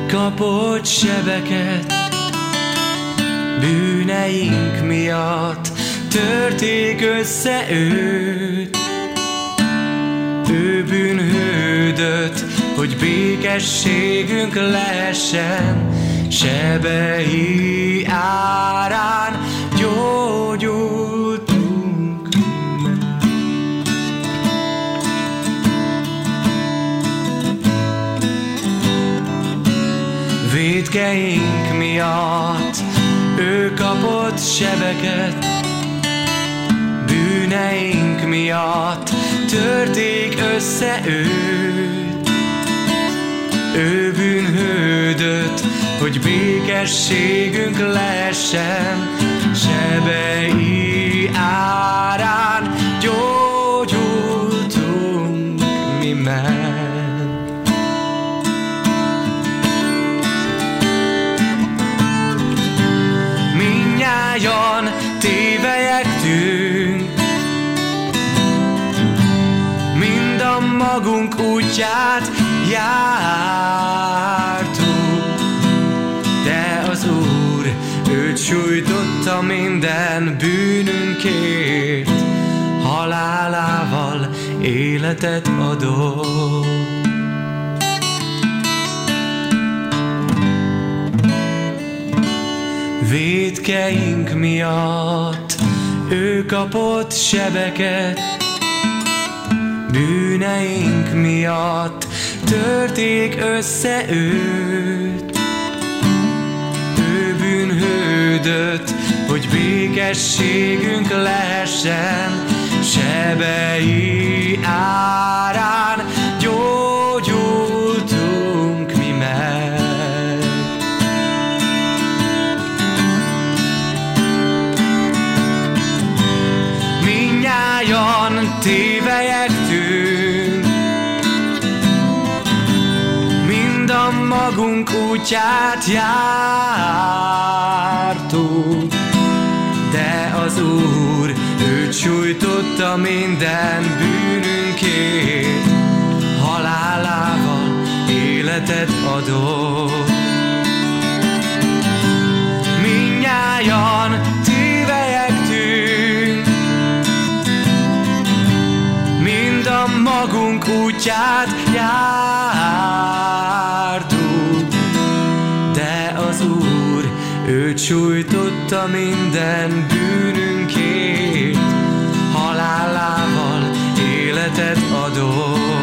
kapott sebeket, bűneink miatt törték össze őt. Ő bűnhődött, hogy békességünk lehessen, sebei árán gyógyultunk meg. Vétkeink miatt ő kapott sebeket, bűneink miatt törték össze őt. Ő bűnhődött, hogy békességünk lehessen, sebei árán gyógyultunk mi meg. Mindnyájan tévejektünk, mind a magunk útját jártunk, de az Úr őt sújtotta minden bűnünkért, halálával életet adott. Vétkeink miatt ő kapott sebeket, bűneink miatt törték össze őt. Ő bűnhődött, hogy békességünk lehessen, sebei árán gyógyultunk mi meg. Mindnyájan tévejektünk, mind a magunk útját jártunk, de az Úr őt sújtotta minden bűnünkért, halálával életet adott. Mindnyájan tévejektünk, mind a magunk útját jártunk, de az Úr őt sújtotta minden bűnünkért, halálával életet adott.